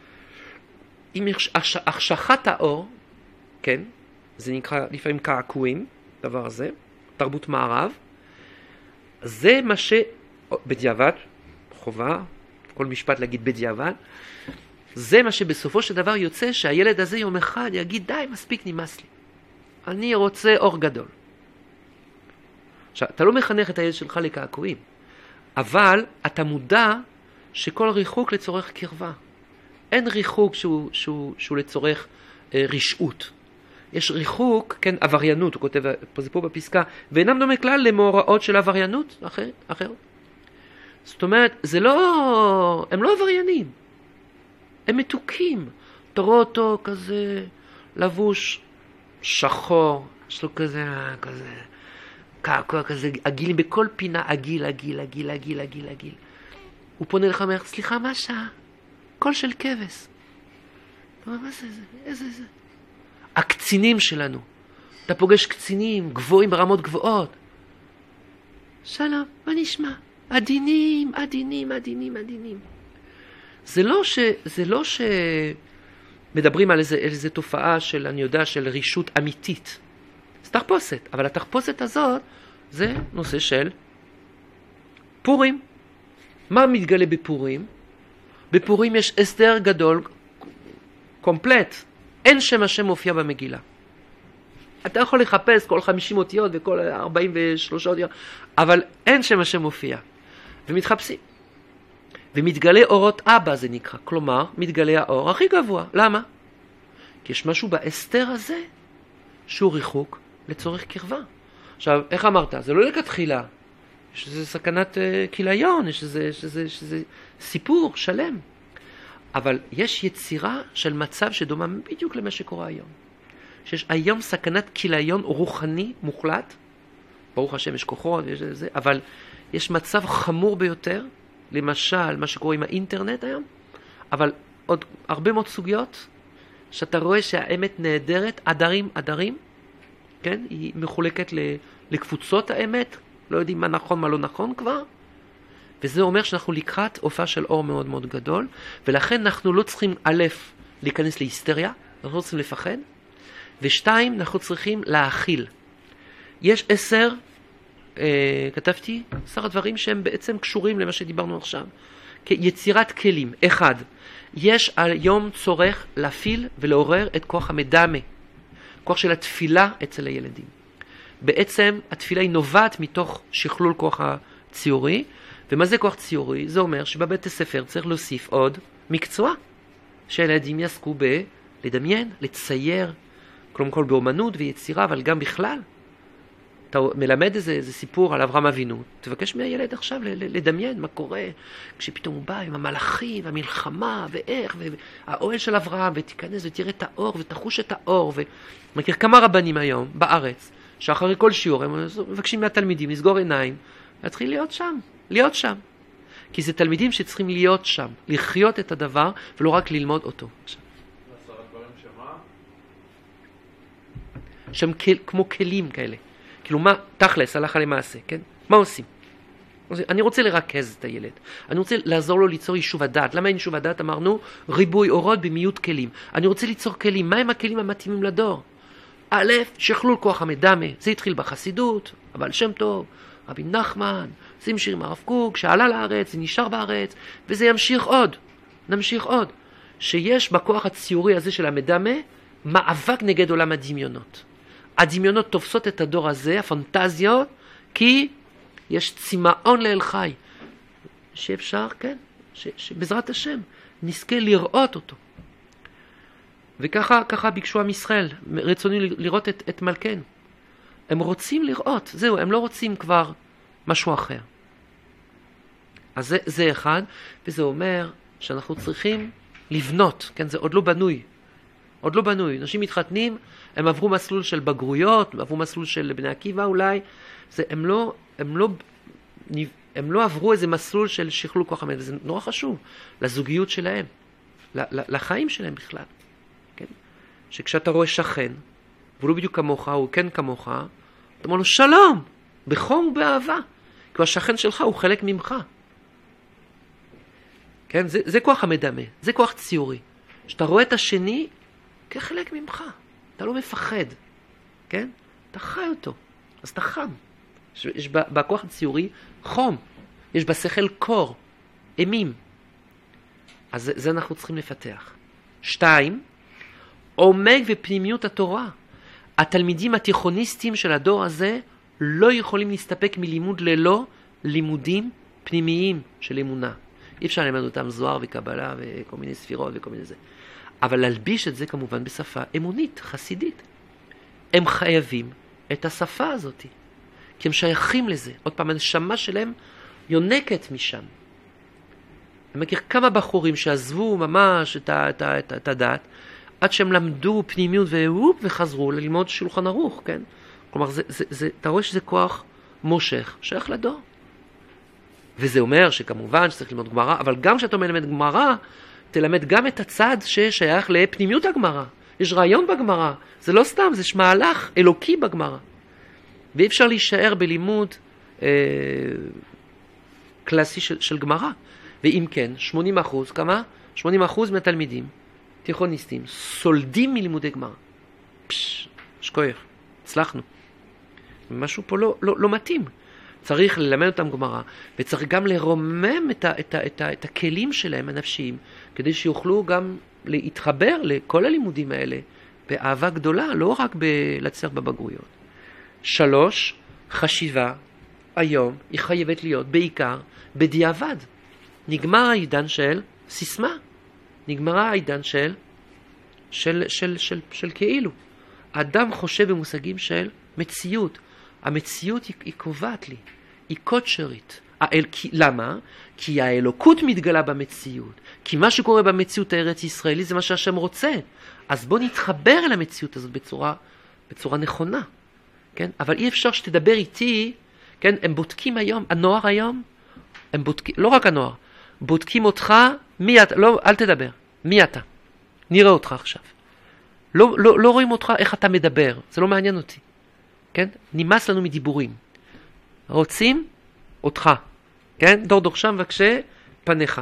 אם החשכת האור, כן, זה נקרא לפעמים קעקועים, דבר הזה, תרבות מערב, זה מה ש... בדיעבד, חובה, כל משפט להגיד בדיעבד, זה מה שבסופו של דבר יוצא שהילד הזה יום אחד יגיד, די, מספיק נמאס לי. אני רוצה אור גדול. עכשיו, אתה לא מחנך את הילד שלך לקעקועים, אבל אתה מודע שכל ריחוק לצורך קרבה. אין ריחוק שהוא, שהוא, שהוא לצורך אה, רשעות. יש ריחוק, כן, עבריינות, הוא כותב פה, זה פה בפסקה, ואינם דומה כלל למאורעות של עבריינות אחר, אחר. זאת אומרת, זה לא, הם לא עבריינים, הם מתוקים. אתה רואה אותו כזה לבוש שחור, יש לו כזה, כזה, קעקוע כזה, עגיל, בכל פינה, עגיל, עגיל, עגיל, עגיל, עגיל, עגיל. הוא פונה לך ואומר, סליחה, מה השעה? קול של כבש. אתה אומר, מה זה זה? איזה זה? הקצינים שלנו, אתה פוגש קצינים גבוהים ברמות גבוהות. שלום, מה נשמע? עדינים, עדינים, עדינים, עדינים. זה לא ש... זה לא ש... מדברים על איזה, איזה תופעה של, אני יודע, של רישות אמיתית. זה תחפושת, אבל התחפושת הזאת זה נושא של פורים. מה מתגלה בפורים? בפורים יש הסדר גדול, קומפלט. אין שם השם מופיע במגילה. אתה יכול לחפש כל חמישים אותיות וכל ארבעים ושלוש אותיות, אבל אין שם השם מופיע. ומתחפשים. ומתגלה אורות אבא זה נקרא. כלומר, מתגלה האור הכי גבוה. למה? כי יש משהו בהסתר הזה שהוא ריחוק לצורך קרבה. עכשיו, איך אמרת? זה לא לכתחילה. יש איזה סכנת uh, כיליון, יש איזה, יש איזה, יש איזה סיפור שלם. אבל יש יצירה של מצב שדומה בדיוק למה שקורה היום. שיש היום סכנת כיליון רוחני מוחלט. ברוך השם יש כוחות, יש זה, אבל יש מצב חמור ביותר, למשל מה שקורה עם האינטרנט היום, אבל עוד הרבה מאוד סוגיות, שאתה רואה שהאמת נהדרת, עדרים, עדרים, כן? היא מחולקת לקבוצות האמת, לא יודעים מה נכון, מה לא נכון כבר, וזה אומר שאנחנו לקראת הופעה של אור מאוד מאוד גדול, ולכן אנחנו לא צריכים א', להיכנס להיסטריה, אנחנו לא צריכים לפחד, ושתיים, אנחנו צריכים להאכיל. יש עשר, אה, כתבתי, עשר הדברים שהם בעצם קשורים למה שדיברנו עכשיו. יצירת כלים. אחד, יש היום צורך להפעיל ולעורר את כוח המדמה, כוח של התפילה אצל הילדים. בעצם התפילה היא נובעת מתוך שכלול כוח הציורי, ומה זה כוח ציורי? זה אומר שבבית הספר צריך להוסיף עוד מקצוע, שהילדים יעסקו בלדמיין, לצייר, כלומר כל באומנות ויצירה, אבל גם בכלל. אתה מלמד איזה, איזה סיפור על אברהם אבינו, תבקש מהילד עכשיו לדמיין מה קורה, כשפתאום הוא בא עם המלאכים, המלחמה, ואיך, והאוהל של אברהם, ותיכנס ותראה את האור, ותחוש את האור, ומכיר כמה רבנים היום בארץ, שאחרי כל שיעור הם מבקשים מהתלמידים לסגור עיניים, להתחיל להיות שם, להיות שם. כי זה תלמידים שצריכים להיות שם, לחיות את הדבר, ולא רק ללמוד אותו. שם כמו כלים כאלה. כאילו מה, תכלס, הלכה למעשה, כן? מה עושים? אני רוצה לרכז את הילד. אני רוצה לעזור לו ליצור יישוב הדעת. למה אין יישוב הדעת? אמרנו, ריבוי אורות במיעוט כלים. אני רוצה ליצור כלים. מה הם הכלים המתאימים לדור? א', שכלול כוח המדמה. זה התחיל בחסידות, אבל שם טוב, רבי נחמן, זה המשיך עם הרב קוק, שעלה לארץ, זה נשאר בארץ, וזה ימשיך עוד. נמשיך עוד. שיש בכוח הציורי הזה של המדמה, מאבק נגד עולם הדמיונות. הדמיונות תופסות את הדור הזה, הפנטזיות, כי יש צמאון לאל חי. שאפשר, כן, ש, שבעזרת השם נזכה לראות אותו. וככה ככה ביקשו עם ישראל, רצוני לראות את, את מלכנו. הם רוצים לראות, זהו, הם לא רוצים כבר משהו אחר. אז זה, זה אחד, וזה אומר שאנחנו צריכים לבנות, כן, זה עוד לא בנוי. עוד לא בנוי. אנשים מתחתנים, הם עברו מסלול של בגרויות, עברו מסלול של בני עקיבא אולי, זה, הם לא, הם לא, הם לא עברו איזה מסלול של שכלול כוח המדמה, וזה נורא חשוב לזוגיות שלהם, לחיים שלהם בכלל. כן? שכשאתה רואה שכן, והוא לא בדיוק כמוך, הוא כן כמוך, אתה אומר לו שלום, בחום ובאהבה, כי השכן שלך הוא חלק ממך. כן? זה, זה כוח המדמה, זה כוח ציורי. שאתה רואה את השני כחלק ממך, אתה לא מפחד, כן? אתה חי אותו, אז אתה חם. יש, יש בכוח הציורי חום, יש בשכל קור, אימים. אז זה, זה אנחנו צריכים לפתח. שתיים, עומק ופנימיות התורה. התלמידים התיכוניסטים של הדור הזה לא יכולים להסתפק מלימוד ללא לימודים פנימיים של אמונה. אי אפשר ללמד אותם זוהר וקבלה וכל מיני ספירות וכל מיני זה. אבל להלביש את זה כמובן בשפה אמונית, חסידית. הם חייבים את השפה הזאת, כי הם שייכים לזה. עוד פעם, הנשמה שלהם יונקת משם. אני מכיר כמה בחורים שעזבו ממש את, ה, את, ה, את, ה, את הדת, עד שהם למדו פנימיות והופ, וחזרו ללמוד שולחן ערוך, כן? כלומר, זה, זה, זה, אתה רואה שזה כוח מושך, שייך לדור. וזה אומר שכמובן שצריך ללמוד גמרא, אבל גם כשאתה מלמד גמרא, תלמד גם את הצד ששייך לפנימיות הגמרא. יש רעיון בגמרא, זה לא סתם, זה מהלך אלוקי בגמרא. ואי אפשר להישאר בלימוד אה, קלאסי של, של גמרא. ואם כן, שמונים אחוז, כמה? שמונים אחוז מהתלמידים, תיכוניסטים, סולדים מלימודי גמרא. פשש, שכוח, הצלחנו. משהו פה לא, לא, לא מתאים. צריך ללמד אותם גמרא, וצריך גם לרומם את, ה, את, ה, את, ה, את הכלים שלהם הנפשיים, כדי שיוכלו גם להתחבר לכל הלימודים האלה באהבה גדולה, לא רק להצליח בבגרויות. שלוש, חשיבה היום היא חייבת להיות בעיקר בדיעבד. נגמר העידן של סיסמה, נגמר העידן של, של, של, של, של כאילו. האדם חושב במושגים של מציאות. המציאות היא, היא קובעת לי, היא קודשרית. האל, כי, למה? כי האלוקות מתגלה במציאות. כי מה שקורה במציאות הארץ ישראלית זה מה שהשם רוצה. אז בוא נתחבר אל המציאות הזאת בצורה, בצורה נכונה. כן? אבל אי אפשר שתדבר איתי, כן? הם בודקים היום, הנוער היום, הם בודקים, לא רק הנוער, בודקים אותך, מי אתה, לא, אל תדבר, מי אתה? נראה אותך עכשיו. לא, לא, לא רואים אותך איך אתה מדבר, זה לא מעניין אותי. כן? נמאס לנו מדיבורים. רוצים אותך. כן? דור דור שם בבקשה פניך.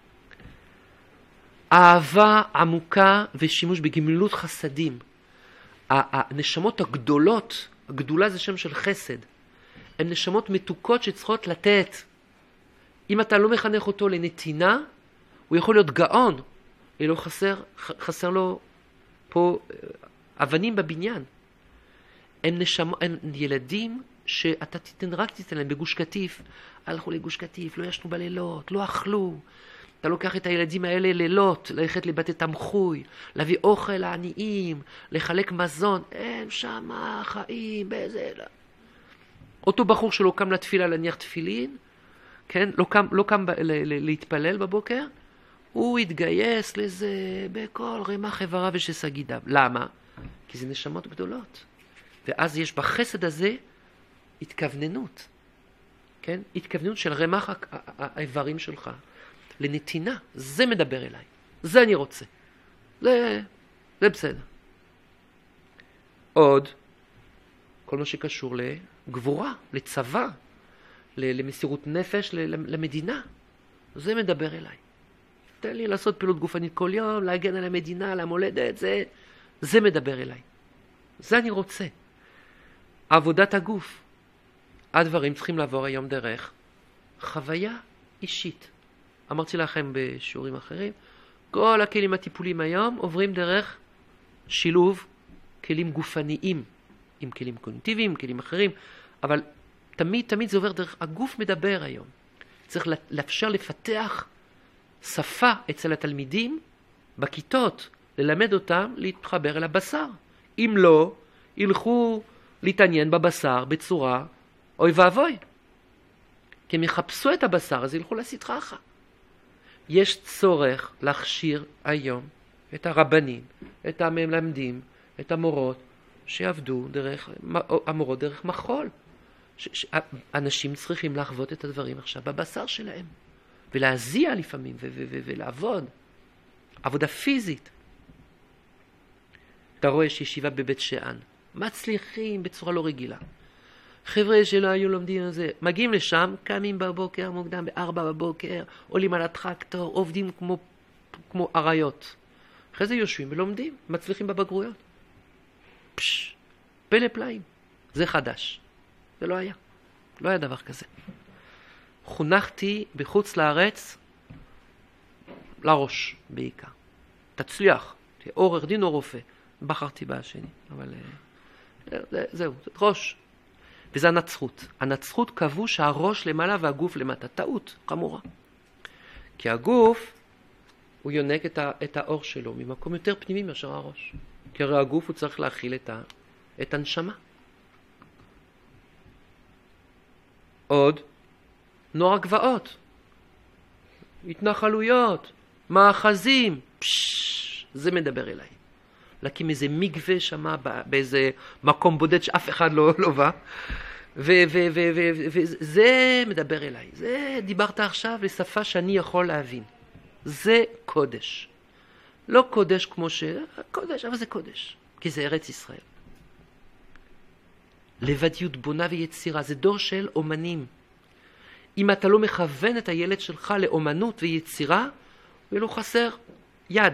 אהבה עמוקה ושימוש בגמילות חסדים. הנשמות הגדולות, הגדולה זה שם של חסד. הן נשמות מתוקות שצריכות לתת. אם אתה לא מחנך אותו לנתינה, הוא יכול להיות גאון. לא חסר, חסר לו פה אבנים בבניין. הם, נשמ... הם ילדים שאתה תיתן, רק תיתן להם בגוש קטיף. הלכו לגוש קטיף, לא ישנו בלילות, לא אכלו. אתה לוקח את הילדים האלה לילות, ללכת לבתי תמחוי, להביא אוכל לעניים, לחלק מזון. הם שמה חיים באיזה... אותו בחור שלא קם לתפילה להניח תפילין, כן? לא קם, לא קם ב... ל... ל... להתפלל בבוקר, הוא התגייס לזה בכל רמ"ח איבריו ושסגידיו. למה? כי זה נשמות גדולות. ואז יש בחסד הזה התכווננות, כן? התכווננות של רמ"ח האיברים שלך לנתינה. זה מדבר אליי, זה אני רוצה, זה, זה בסדר. עוד, כל מה שקשור לגבורה, לצבא, למסירות נפש, למדינה, זה מדבר אליי. תן לי לעשות פעילות גופנית כל יום, להגן על המדינה, על המולדת, זה, זה מדבר אליי. זה אני רוצה. עבודת הגוף. הדברים צריכים לעבור היום דרך חוויה אישית. אמרתי לכם בשיעורים אחרים, כל הכלים הטיפוליים היום עוברים דרך שילוב כלים גופניים, עם כלים קוגניטיביים, כלים אחרים, אבל תמיד, תמיד זה עובר דרך, הגוף מדבר היום. צריך לאפשר לפתח שפה אצל התלמידים בכיתות, ללמד אותם להתחבר אל הבשר. אם לא, ילכו להתעניין בבשר בצורה אוי ואבוי. כי הם יחפשו את הבשר, אז ילכו לסטרחה. יש צורך להכשיר היום את הרבנים, את המלמדים, את המורות, שיעבדו דרך, המורות דרך מחול. ש, ש, אנשים צריכים לחוות את הדברים עכשיו בבשר שלהם, ולהזיע לפעמים, ו, ו, ו, ולעבוד. עבודה פיזית. אתה רואה שישיבה בבית שאן, מצליחים בצורה לא רגילה. חבר'ה שלא היו לומדים על זה, מגיעים לשם, קמים בבוקר מוקדם, בארבע בבוקר, עולים על הטרקטור, עובדים כמו, כמו אריות. אחרי זה יושבים ולומדים, מצליחים בבגרויות. פש, פלא פלאים. זה חדש. זה לא היה. לא היה דבר כזה. חונכתי בחוץ לארץ, לראש בעיקר. תצליח, תהיה עורך דין או רופא. בחרתי בשני, אבל זה, זהו, זה ראש. וזה הנצחות. הנצחות קבעו שהראש למעלה והגוף למטה. טעות חמורה. כי הגוף, הוא יונק את, ה, את האור שלו ממקום יותר פנימי מאשר הראש. כי הרי הגוף הוא צריך להכיל את, ה, את הנשמה. עוד, נוער גבעות, התנחלויות, מאחזים, פשש, זה מדבר אליי. להקים איזה מקווה שמה באיזה מקום בודד שאף אחד לא, לא בא, וזה מדבר אליי. זה דיברת עכשיו לשפה שאני יכול להבין. זה קודש. לא קודש כמו ש... קודש, אבל זה קודש, כי זה ארץ ישראל. לבדיות בונה ויצירה, זה דור של אומנים. אם אתה לא מכוון את הילד שלך לאומנות ויצירה, הוא לא חסר יד.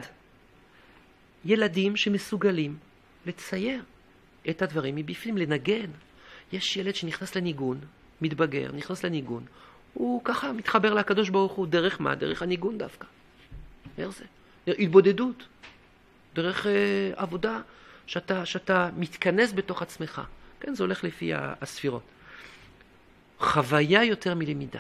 ילדים שמסוגלים לצייר את הדברים מבפנים, לנגן. יש ילד שנכנס לניגון, מתבגר, נכנס לניגון, הוא ככה מתחבר לקדוש ברוך הוא, דרך מה? דרך הניגון דווקא. דרך זה. דרך התבודדות. דרך אה, עבודה שאתה, שאתה מתכנס בתוך עצמך. כן, זה הולך לפי הספירות. חוויה יותר מלמידה.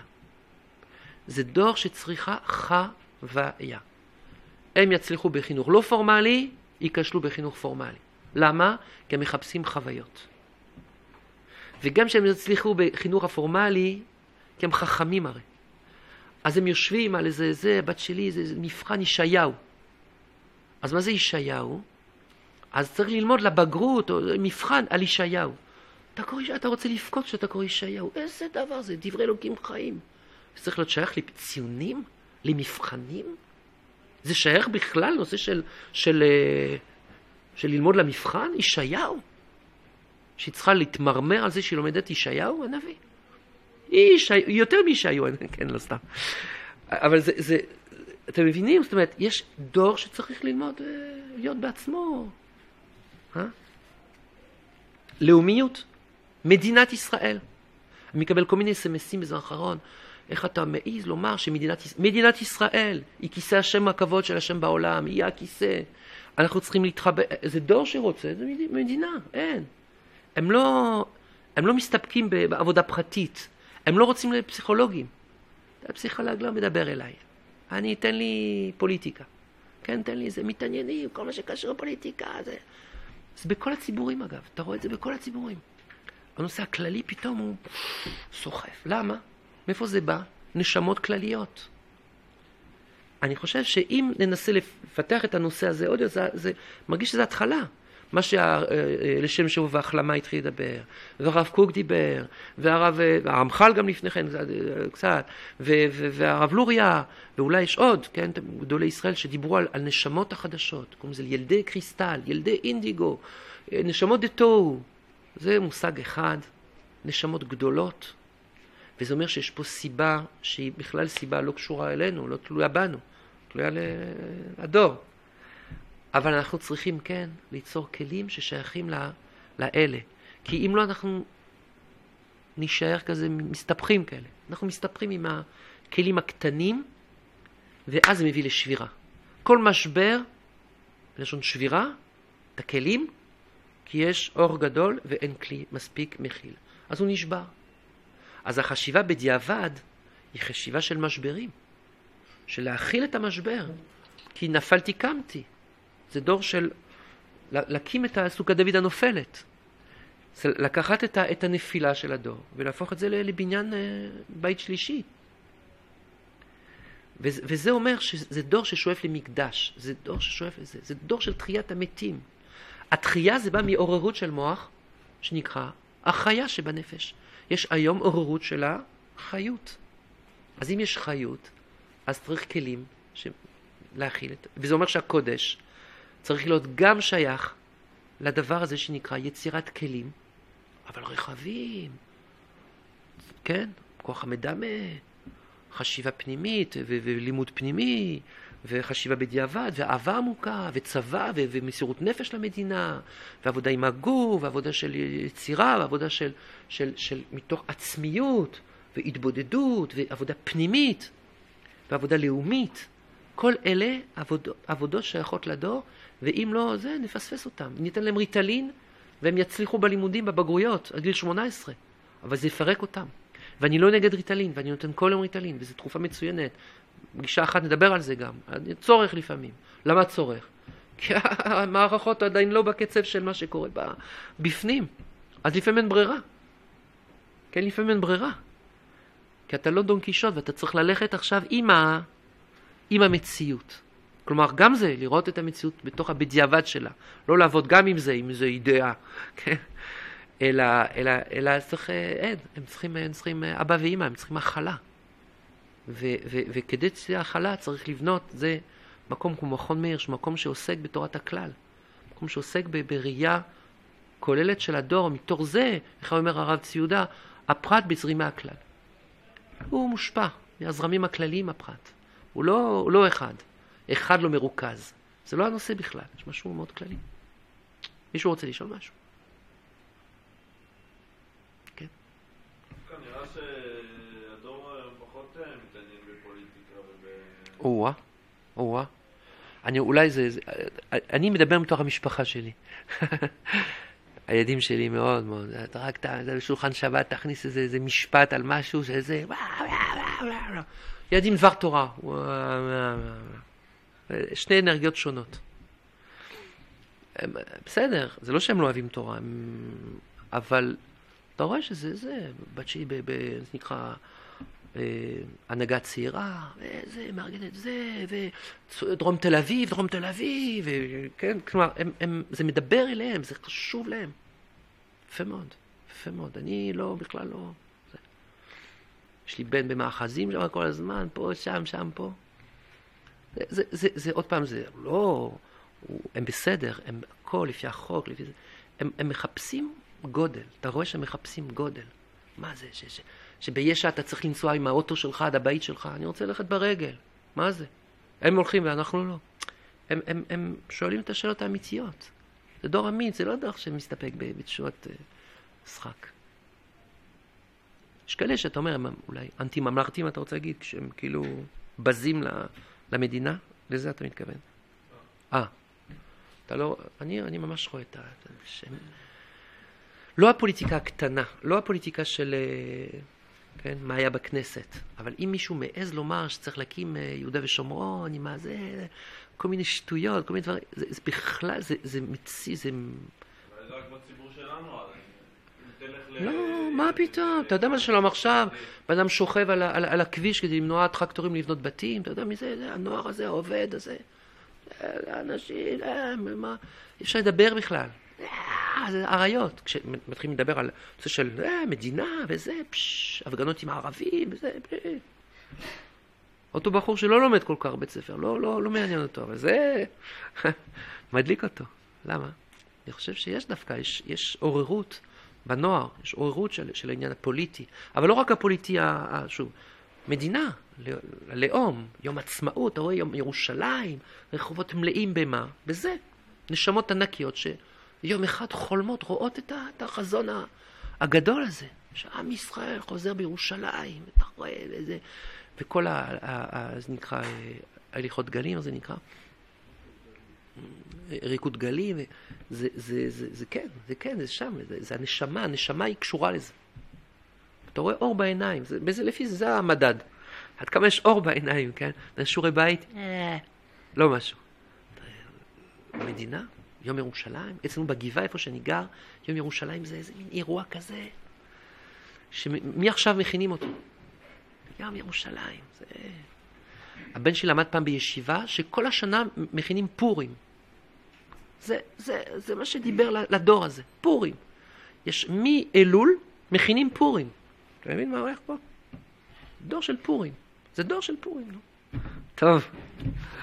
זה דור שצריכה חוויה. הם יצליחו בחינוך לא פורמלי, ייכשלו בחינוך פורמלי. למה? כי הם מחפשים חוויות. וגם שהם יצליחו בחינוך הפורמלי, כי הם חכמים הרי. אז הם יושבים על איזה, זה, בת שלי, זה, זה מבחן ישעיהו. אז מה זה ישעיהו? אז צריך ללמוד לבגרות, או מבחן על ישעיהו. אתה קורא, אתה רוצה לפקוד שאתה קורא ישעיהו. איזה דבר זה? דברי אלוקים חיים. זה צריך להיות שייך לציונים? למבחנים? זה שייך בכלל נושא של, של, של ללמוד למבחן? ישעיהו? שהיא צריכה להתמרמר על זה שהיא לומדת ישעיהו, הנביא. היא ישעיהו, יותר מישעיהו, כן, לא סתם. אבל זה, זה, אתם מבינים? זאת אומרת, יש דור שצריך ללמוד, להיות בעצמו. אה? לאומיות. מדינת ישראל. אני מקבל כל מיני סמסים בזמן האחרון. איך אתה מעיז לומר שמדינת מדינת ישראל היא כיסא השם הכבוד של השם בעולם, היא הכיסא. אנחנו צריכים להתחבר, זה דור שרוצה, זה מדינה, אין. הם לא, הם לא מסתפקים בעבודה פרטית. הם לא רוצים לפסיכולוגים. הפסיכולוג לא מדבר אליי. אני, תן לי פוליטיקה. כן, תן לי איזה מתעניינים, כל מה שקשור פוליטיקה. זה, זה בכל הציבורים אגב. אתה רואה את זה בכל הציבורים. הנושא הכללי פתאום הוא סוחף. למה? מאיפה זה בא? נשמות כלליות. אני חושב שאם ננסה לפתח את הנושא הזה עוד, זה, זה מרגיש שזה התחלה. מה שלשם שוב והחלמה התחיל לדבר, והרב קוק דיבר, והרב, והרמח"ל גם לפני כן קצת, והרב לוריה, ואולי יש עוד, כן, גדולי ישראל שדיברו על, על נשמות החדשות, קוראים לזה ילדי קריסטל, ילדי אינדיגו, נשמות דתו, זה מושג אחד, נשמות גדולות, וזה אומר שיש פה סיבה שהיא בכלל סיבה לא קשורה אלינו, לא תלויה בנו, תלויה לדור. אבל אנחנו צריכים, כן, ליצור כלים ששייכים לה, לאלה. כי אם לא, אנחנו נשאר כזה, מסתפחים כאלה. אנחנו מסתפחים עם הכלים הקטנים, ואז זה מביא לשבירה. כל משבר, לשון שבירה, את הכלים, כי יש אור גדול ואין כלי מספיק מכיל. אז הוא נשבר. אז החשיבה בדיעבד היא חשיבה של משברים. של להכיל את המשבר. כי נפלתי, קמתי. זה דור של להקים את סוכת דוד הנופלת. זה לקחת את, ה, את הנפילה של הדור ולהפוך את זה לבניין בית שלישי. וזה, וזה אומר שזה דור ששואף למקדש. זה דור ששואף לזה. זה דור של תחיית המתים. התחייה זה בא מעוררות של מוח שנקרא החיה שבנפש. יש היום עוררות של החיות. אז אם יש חיות, אז צריך כלים להכיל את... וזה אומר שהקודש צריך להיות גם שייך לדבר הזה שנקרא יצירת כלים, אבל רחבים. כן? כוח המדמה, חשיבה פנימית ו- ולימוד פנימי, וחשיבה בדיעבד, ואהבה עמוקה, וצבא, ו- ומסירות נפש למדינה, ועבודה עם הגוף, ועבודה של יצירה, ועבודה של, של, של מתוך עצמיות, והתבודדות, ועבודה פנימית, ועבודה לאומית. כל אלה עבודות, עבודות שייכות לדור, ואם לא, זה נפספס אותם. ניתן להם ריטלין, והם יצליחו בלימודים, בבגרויות, עד גיל שמונה עשרה. אבל זה יפרק אותם. ואני לא נגד ריטלין, ואני נותן כל יום ריטלין, וזו תרופה מצוינת. פגישה אחת נדבר על זה גם. צורך לפעמים. למה צורך? כי המערכות עדיין לא בקצב של מה שקורה בפנים. אז לפעמים אין ברירה. כן, לפעמים אין ברירה. כי אתה לא דון קישוט, ואתה צריך ללכת עכשיו עם, ה... עם המציאות. כלומר, גם זה, לראות את המציאות בתוך הבדיעבד שלה. לא לעבוד גם עם זה, עם זה אידאה. כן? אלא, אלא, אלא צריך עד. הם צריכים, הם צריכים אבא ואמא, הם צריכים הכלה. ו, ו, וכדי שתהיה הכלה צריך לבנות זה מקום כמו מכון מאיר, מקום שעוסק בתורת הכלל, מקום שעוסק בראייה כוללת של הדור, מתוך זה, איך אומר הרב ציודה, הפרט בזרימה הכלל. הוא מושפע מהזרמים הכלליים הפרט. הוא לא, הוא לא אחד. אחד לא מרוכז. זה לא הנושא בכלל, יש משהו מאוד כללי. מישהו רוצה לשאול משהו? כן. כאן נראה שהדור פחות מתעניין בפוליטיקה וב... או-אה, או-אה. אני אולי זה, זה... אני מדבר מתוך המשפחה שלי. הילדים שלי מאוד מאוד, אתה רק בשולחן שבת תכניס איזה, איזה משפט על משהו שזה... ילדים דבר תורה. שני אנרגיות שונות. בסדר, זה לא שהם לא אוהבים תורה, אבל אתה רואה שזה זה, בת שהיא, זה נקרא הנהגה צעירה, זה מארגנת זה, ודרום תל אביב, דרום תל אביב, כן, כלומר, הם, הם, זה מדבר אליהם, זה חשוב להם. יפה מאוד, יפה מאוד. אני לא, בכלל לא. זה. יש לי בן במאחזים שם כל הזמן, פה, שם, שם, פה. זה, זה, זה, זה עוד פעם, זה לא, הם בסדר, הם הכל לפי החוק, לפי זה. הם, הם מחפשים גודל. אתה רואה שהם מחפשים גודל. מה זה? ש, ש, שבישע אתה צריך לנסוע עם האוטו שלך עד הבית שלך. אני רוצה ללכת ברגל. מה זה? הם הולכים ואנחנו לא. הם, הם, הם שואלים את השאלות האמיתיות. זה דור אמיץ, זה לא דרך שמסתפק בתשובות uh, שחק. יש כאלה שאתה אומר, הם אולי אנטי-ממלכתיים, אתה רוצה להגיד, כשהם כאילו בזים למדינה, לזה אתה מתכוון. אה, אתה לא, אני, אני ממש רואה את השם. לא הפוליטיקה הקטנה, לא הפוליטיקה של, כן, מה היה בכנסת, אבל אם מישהו מעז לומר שצריך להקים יהודה ושומרון, עם מה זה, כל מיני שטויות, כל מיני דברים, זה, זה בכלל, זה, זה מציא, זה... זה רק בציבור שלנו, לא, מה פתאום? אתה יודע מה שלום עכשיו? בן שוכב על, על, על הכביש כדי למנוע טרקטורים לבנות בתים, אתה יודע מי זה? זה הנוער הזה, העובד הזה. האנשים, מה? אי אפשר לדבר בכלל. זה עריות. כשמתחילים לדבר על נושא של מדינה וזה, פשש, הפגנות עם הערבים וזה, אותו בחור שלא לומד כל כך בית ספר, לא, לא, לא מעניין אותו, אבל זה מדליק אותו. למה? אני חושב שיש דווקא, יש, יש עוררות בנוער, יש עוררות של, של העניין הפוליטי, אבל לא רק הפוליטי, שוב, מדינה, לאום, יום עצמאות, אתה רואה יום ירושלים, רחובות מלאים במה, בזה, נשמות ענקיות שיום אחד חולמות, רואות את החזון הגדול הזה, שעם ישראל חוזר בירושלים, אתה רואה איזה, וכל ה... זה נקרא, הליכות גלים, זה נקרא, ריקוד גלים, זה, זה, זה, זה כן, זה כן, זה שם, זה, זה הנשמה, הנשמה היא קשורה לזה. אתה רואה אור בעיניים, זה, בזה, לפי זה, זה המדד. עד כמה יש אור בעיניים, כן? שיעורי בית, לא משהו. המדינה, יום ירושלים, אצלנו בגבעה, איפה שאני גר, יום ירושלים זה איזה מין אירוע כזה, שמי עכשיו מכינים אותו? יום ירושלים, זה... הבן שלי למד פעם בישיבה, שכל השנה מכינים פורים. זה, זה, זה מה שדיבר לדור הזה, פורים. יש מאלול מכינים פורים. אתה מבין מה הולך פה? דור של פורים. זה דור של פורים, לא? טוב.